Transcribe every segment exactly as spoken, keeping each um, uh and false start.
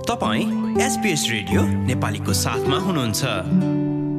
तपाईं SPS radio नेपालीको साथमा हुनुहुन्छ।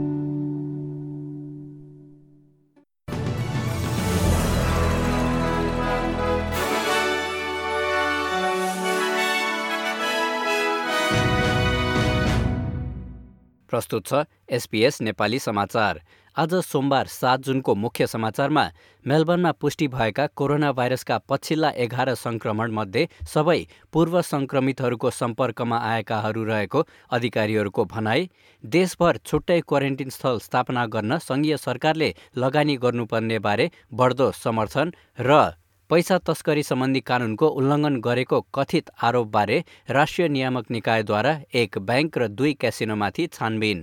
प्रस्तुत छ एसपीएस नेपाली समाचार। आज सोमबार सात जुनको मुख्य समाचारमा मेलबर्नमा पुष्टि भएका कोरोना भाइरसका पछिल्ला एघार संक्रमण मध्ये सबै पूर्व संक्रमितहरूको सम्पर्कमा आएकाहरू रहेको अधिकारीहरूको भनाई, देशभर छुट्टै क्वारेन्टिन स्थल स्थापना गर्न संघीय सरकारले लगानी गर्नुपर्ने बारे बढ्दो समर्थन र पैसा तस्करी सम्बन्धी कानूनको उल्लङ्घन गरेको कथित आरोपबारे राष्ट्रिय नियामक निकायद्वारा एक बैंक र दुई क्यासिनोमाथि छानबिन।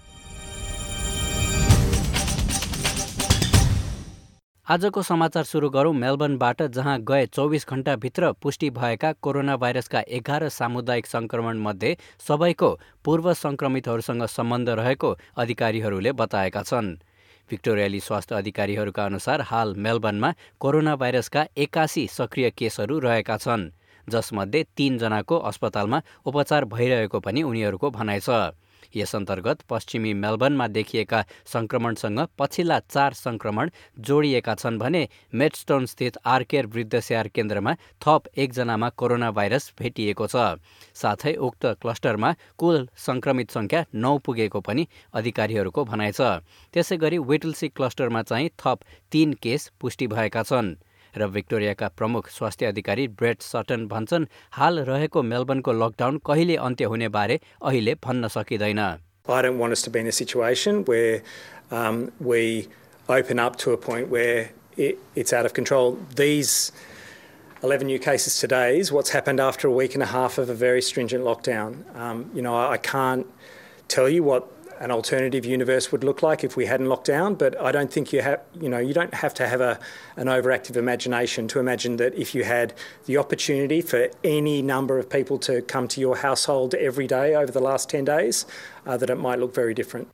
आजको समाचार सुरु गरौं मेलबर्नबाट, जहाँ गए चौबिस घण्टाभित्र पुष्टि भएका कोरोना भाइरसका एघार सामुदायिक संक्रमण मध्ये सबैको पूर्व संक्रमितहरूसँग सम्बन्ध रहेको अधिकारीहरूले बताएका छन्। भिक्टोरियाली स्वास्थ्य अधिकारीहरूका अनुसार हाल मेलबर्नमा कोरोना भाइरसका एकासी सक्रिय केसहरू रहेका छन्, जसमध्ये तीन जनाको अस्पतालमा उपचार भइरहेको पनि उनीहरूको भनाइ छ। यस अन्तर्गत पश्चिमी मेलबर्नमा देखिएका संक्रमणसँग पछिल्ला चार संक्रमण जोडिएका छन् भने मेडस्टोन स्थित आरकेयर वृद्ध स्याहार केन्द्रमा थप एकजनामा कोरोना भाइरस भेटिएको छ। साथै उक्त क्लस्टरमा कुल संक्रमित संख्या नौ पुगेको पनि अधिकारीहरूको भनाइ छ। त्यसै गरी विटल्सी क्लस्टरमा चाहिँ थप तीन केस पुष्टि भएका छन् र भिक्टोरियाका प्रमुख स्वास्थ्य अधिकारी ब्रेट सटन भन्छन्, हाल रहेको मेलबर्नको लकडाउन कहिले अन्त्य हुने बारे अहिले भन्न सकिँदैन। I don't want us to be in a situation where um, we open up to a point where it, it's out of control. These eleven new cases today is what's happened after a week and a half of a very stringent lockdown. Um, you know, I, I can't tell you what an alternative universe would look like if we hadn't locked down, but I don't think you have, you know, you don't have to have a, an overactive imagination to imagine that if you had the opportunity for any number of people to come to your household every day over the last ten days, uh, that it might look very different.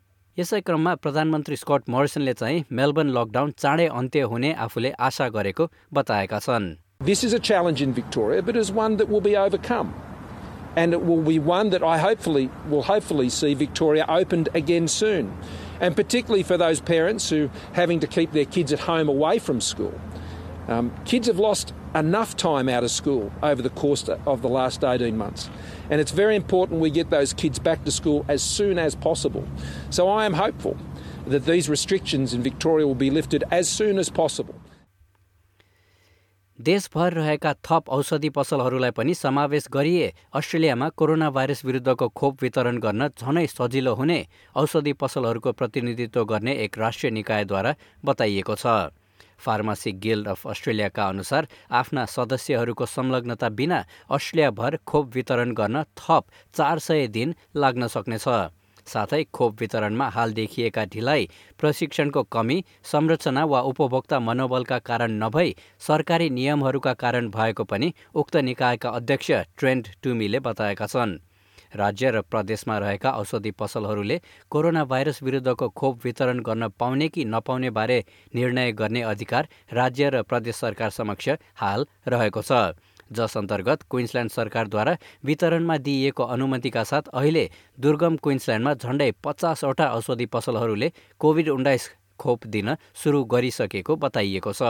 यसै क्रममा प्रधानमन्त्री Scott मोरिसनले चाहिँ Melbourne lockdown चाँडै अन्त्य हुने आफूले आशा गरेको बताएका छन्। This is a challenge in Victoria, but is one that will be overcome. And it will be one that I hopefully will hopefully see Victoria opened again soon. And particularly for those parents who are having to keep their kids at home away from school. Um, kids have lost enough time out of school over the course of the last eighteen months. And it's very important we get those kids back to school as soon as possible. So I am hopeful that these restrictions in Victoria will be lifted as soon as possible. देशभर रहेका थप औषधि पसलहरूलाई पनि समावेश गरिए अस्ट्रेलियामा corona virus विरुद्धको खोप वितरण गर्न झनै सजिलो हुने औषधि पसलहरूको प्रतिनिधित्व गर्ने एक राष्ट्रिय निकायद्वारा बताइएको छ। फार्मासी गिल्ड अफ अस्ट्रेलियाका अनुसार आफ्ना सदस्यहरूको संलग्नता बिना अस्ट्रेलियाभर खोप वितरण गर्न थप चार सय दिन लाग्न सक्नेछ। साथै खोप वितरणमा हाल देखिएका ढिलाइ, प्रशिक्षणको कमी, संरचना वा उपभोक्ता मनोबलका कारण नभई सरकारी नियमहरूका कारण भएको पनि उक्त निकायका अध्यक्ष ट्रेन्ट टुमीले बताएका छन्। राज्य र प्रदेशमा रहेका औषधि पसलहरूले कोरोना भाइरस विरुद्धको खोप वितरण गर्न पाउने कि नपाउने बारे निर्णय गर्ने अधिकार राज्य र प्रदेश सरकार समक्ष हाल रहेको छ, जस अन्तर्गत क्विन्सल्यान्ड सरकारद्वारा वितरणमा दिइएको अनुमतिका साथ अहिले दुर्गम क्विन्सल्यान्डमा झण्डै पचासवटा औषधि पसलहरूले कोभिड उन्नाइस खोप दिन सुरु गरिसकेको बताइएको छ।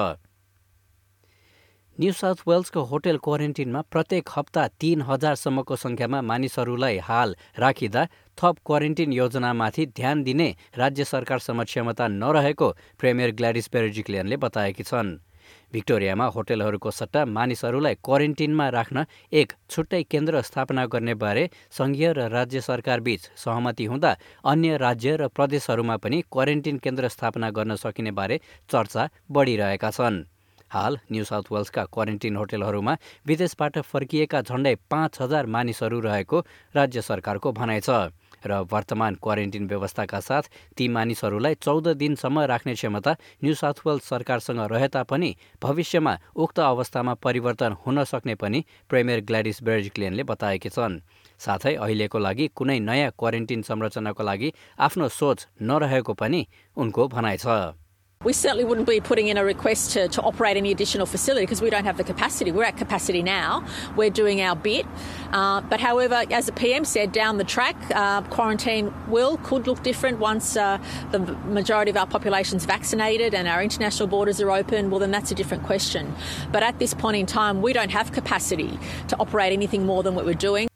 न्यू साउथ वेल्सको होटल क्वारेन्टिनमा प्रत्येक हप्ता तीन हजारसम्मको संख्यामा मानिसहरूलाई हाल राखिँदा थप क्वारेन्टिन योजनामाथि ध्यान दिने राज्य सरकार समक्ष क्षमता नरहेको प्रिमियर ग्ल्याडिस बेर्जिक्लियनले बताएकी छन्। भिक्टोरियामा होटलहरूको सट्टा मानिसहरूलाई क्वारेन्टिनमा राख्न एक छुट्टै केन्द्र स्थापना गर्ने बारे संघीय र राज्य सरकारबीच सहमति हुँदा अन्य राज्य र प्रदेशहरूमा पनि क्वारेन्टिन केन्द्र स्थापना गर्न सकिने बारे चर्चा बढिरहेका छन्। हाल न्यू साउथ वेल्सका क्वारेन्टिन होटलहरूमा विदेशबाट फर्किएका झण्डै पाँच हजार मानिसहरू रहेको राज्य सरकारको भनाइ छ र वर्तमान क्वारेन्टिन व्यवस्थाका साथ ती मानिसहरूलाई चौध दिनसम्म राख्ने क्षमता न्यू साउथ वेल्स सरकारसँग रहे तापनि भविष्यमा उक्त अवस्थामा परिवर्तन हुन सक्ने पनि प्रिमियर ग्ल्याडिस बेर्जिक्लियनले बताएकी छन्। साथै अहिलेको लागि कुनै नयाँ क्वारेन्टिन संरचनाको लागि आफ्नो सोच नरहेको पनि उनको भनाइ छ। We certainly wouldn't be putting in a request to, to operate any additional facility because we don't have the capacity. We're at capacity now. We're doing our bit. Uh, but however, as the P M said, down the track, uh, quarantine will, could look different once uh, the majority of our population's vaccinated and our international borders are open. Well, then that's a different question. But at this point in time, we don't have capacity to operate anything more than what we're doing.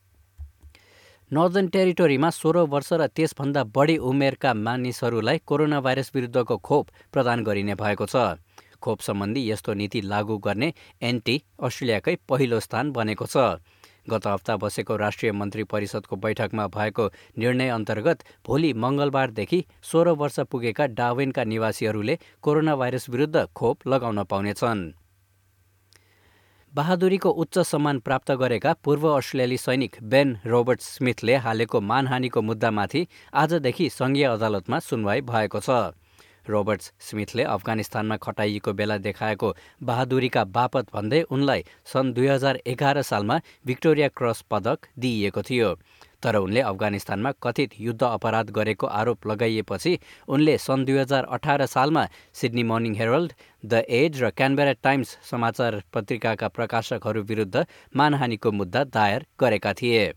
Northern टेरिटोरीमा सोह्र वर्ष र त्यसभन्दा बढी उमेरका मानिसहरूलाई corona virus विरुद्धको खोप प्रदान गरिने भएको छ। खोप सम्बन्धी यस्तो नीति लागू गर्ने एनटी अस्ट्रेलियाकै पहिलो स्थान बनेको छ। गत हप्ता बसेको राष्ट्रिय मन्त्री परिषदको बैठकमा भएको निर्णय अन्तर्गत भोलि मङ्गलबारदेखि सोह्र वर्ष पुगेका डार्विनका निवासीहरूले कोरोना भाइरस विरुद्ध खोप लगाउन पाउनेछन्। बहादुरीको उच्च सम्मान प्राप्त गरेका पूर्व अस्ट्रेलियाली सैनिक बेन रोबर्ट्स स्मिथले हालेको मानहानिको मुद्दामाथि आजदेखि सङ्घीय अदालतमा सुनवाई भएको छ। रोबर्ट्स स्मिथले अफगानिस्तानमा खटाइएको बेला देखाएको बहादुरीका बापत भन्दै उनलाई सन् दुई हजार एघार सालमा भिक्टोरिया क्रस पदक दिइएको थियो। तर उनले अफगानिस्तानमा कथित युद्ध अपराध गरेको आरोप लगाइएपछि उनले सन् दुई हजार अठार सालमा Sydney Morning Herald, the Age र क्यानबेरा टाइम्स समाचार पत्रिकाका प्रकाशकहरू विरुद्ध मानहानिको मुद्दा दायर गरेका थिए।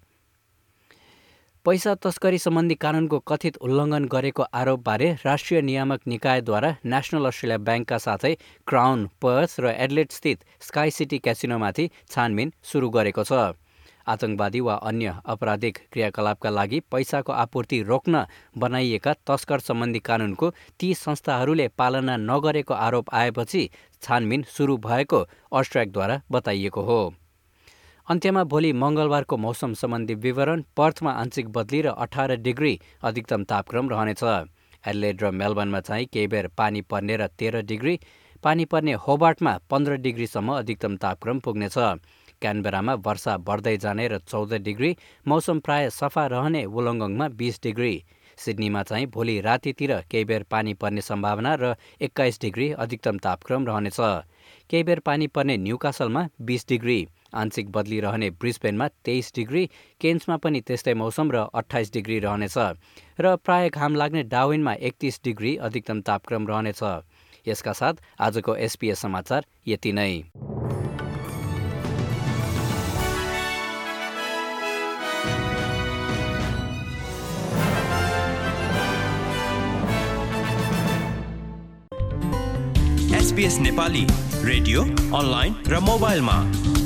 पैसा तस्करी सम्बन्धी कानुनको कथित उल्लङ्घन गरेको आरोपबारे राष्ट्रिय नियामक निकायद्वारा नेशनल अस्ट्रेलिया ब्याङ्कका साथै क्राउन, पर्थ र एडलेड स्थित स्काई सिटी क्यासिनोमाथि छानबिन सुरु गरेको छ। आतंकवादी वा अन्य आपराधिक क्रियाकलापका लागि पैसाको आपूर्ति रोक्न बनाइएका तस्कर सम्बन्धी कानुनको ती संस्थाहरूले पालना नगरेको आरोप आएपछि छानबिन सुरु भएको अस्ट्र्याकद्वारा बताइएको हो। अन्त्यमा भोलि मङ्गलबारको मौसम सम्बन्धी विवरण। पर्थमा आंशिक बदली र अठार डिग्री अधिकतम तापक्रम रहनेछ। एडलेड र मेलबर्नमा चाहिँ केही बेर पानी पर्ने र तेह्र डिग्री, पानी पर्ने होबार्टमा पन्ध्र डिग्रीसम्म अधिकतम तापक्रम पुग्नेछ। क्यानबेरामा वर्षा बढ्दै जाने र चौध डिग्री, मौसम प्राय सफा रहने वुलङ्गङमा बिस डिग्री। सिडनीमा चाहिँ भोलि रातितिर केही बेर पानी पर्ने सम्भावना र एक्काइस डिग्री अधिकतम तापक्रम रहनेछ। केही बेर पानी पर्ने न्युकासलमा बिस डिग्री, आंशिक बदली रहने ब्रिस्बेनमा तेइस डिग्री, केन्समा पनि त्यस्तै मौसम र अट्ठाइस डिग्री रहनेछ र प्राय घाम लाग्ने डार्विनमा एकतिस डिग्री अधिकतम तापक्रम रहनेछ। यसका साथ आजको एसपीएस समाचार यति नै। एसबीएस नेपाली रेडियो, अनलाइन र मोबाइलमा